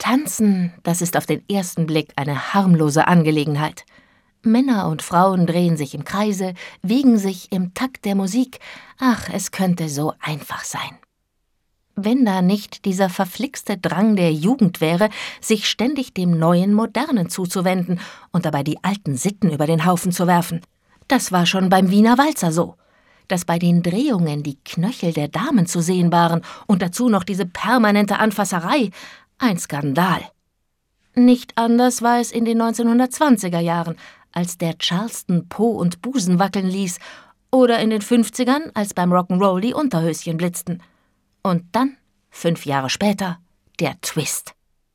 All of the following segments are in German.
Tanzen, das ist auf den ersten Blick eine harmlose Angelegenheit. Männer und Frauen drehen sich im Kreise, wiegen sich im Takt der Musik. Ach, es könnte so einfach sein. Wenn da nicht dieser verflixte Drang der Jugend wäre, sich ständig dem neuen Modernen zuzuwenden und dabei die alten Sitten über den Haufen zu werfen. Das war schon beim Wiener Walzer so. Dass bei den Drehungen die Knöchel der Damen zu sehen waren und dazu noch diese permanente Anfasserei. Ein Skandal. Nicht anders war es in den 1920er Jahren, als der Charleston Po und Busen wackeln ließ, oder in den 50ern, als beim Rock'n'Roll die Unterhöschen blitzten. Und dann, 5 Jahre später, der Twist.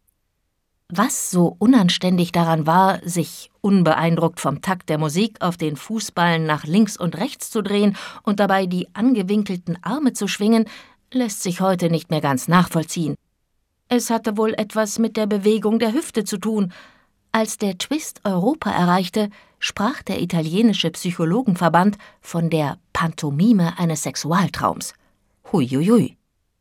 Was so unanständig daran war, sich unbeeindruckt vom Takt der Musik auf den Fußballen nach links und rechts zu drehen und dabei die angewinkelten Arme zu schwingen, lässt sich heute nicht mehr ganz nachvollziehen. Es hatte wohl etwas mit der Bewegung der Hüfte zu tun. Als der Twist Europa erreichte, sprach der italienische Psychologenverband von der Pantomime eines Sexualtraums. Huiuiui.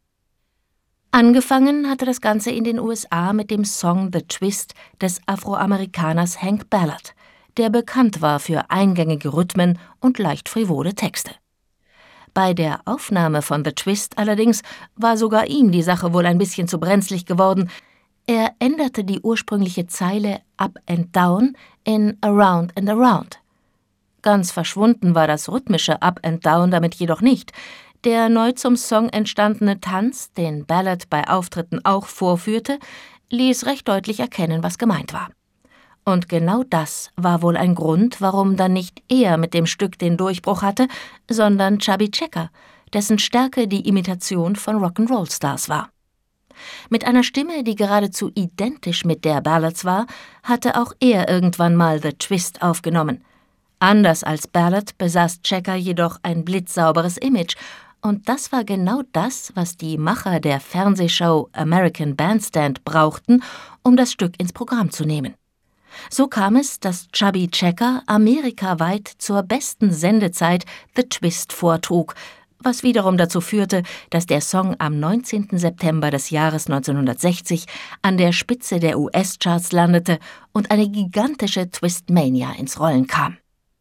Angefangen hatte das Ganze in den USA mit dem Song The Twist des Afroamerikaners Hank Ballard, der bekannt war für eingängige Rhythmen und leicht frivole Texte. Bei der Aufnahme von The Twist allerdings war sogar ihm die Sache wohl ein bisschen zu brenzlig geworden. Er änderte die ursprüngliche Zeile Up and Down in Around and Around. Ganz verschwunden war das rhythmische Up and Down damit jedoch nicht. Der neu zum Song entstandene Tanz, den Ballard bei Auftritten auch vorführte, ließ recht deutlich erkennen, was gemeint war. Und genau das war wohl ein Grund, warum dann nicht er mit dem Stück den Durchbruch hatte, sondern Chubby Checker, dessen Stärke die Imitation von Rock'n'Roll-Stars war. Mit einer Stimme, die geradezu identisch mit der Ballards war, hatte auch er irgendwann mal The Twist aufgenommen. Anders als Ballard besaß Checker jedoch ein blitzsauberes Image, und das war genau das, was die Macher der Fernsehshow American Bandstand brauchten, um das Stück ins Programm zu nehmen. So kam es, dass Chubby Checker amerikaweit zur besten Sendezeit The Twist vortrug, was wiederum dazu führte, dass der Song am 19. September des Jahres 1960 an der Spitze der US-Charts landete und eine gigantische Twist-Mania ins Rollen kam.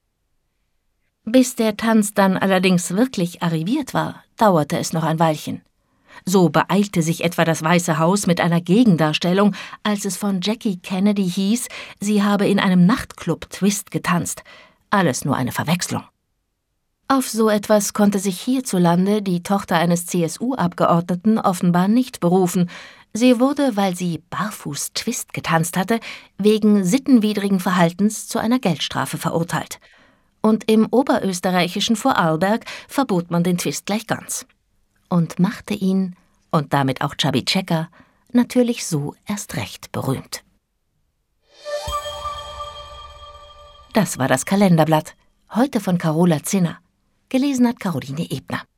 Bis der Tanz dann allerdings wirklich arriviert war, dauerte es noch ein Weilchen. So beeilte sich etwa das Weiße Haus mit einer Gegendarstellung, als es von Jackie Kennedy hieß, sie habe in einem Nachtclub Twist getanzt. Alles nur eine Verwechslung. Auf so etwas konnte sich hierzulande die Tochter eines CSU-Abgeordneten offenbar nicht berufen. Sie wurde, weil sie barfuß Twist getanzt hatte, wegen sittenwidrigen Verhaltens zu einer Geldstrafe verurteilt. Und im oberösterreichischen Vorarlberg verbot man den Twist gleich ganz. Und machte ihn, und damit auch Chubby Checker, natürlich so erst recht berühmt. Das war das Kalenderblatt, heute von Carola Zinner. Gelesen hat Caroline Ebner.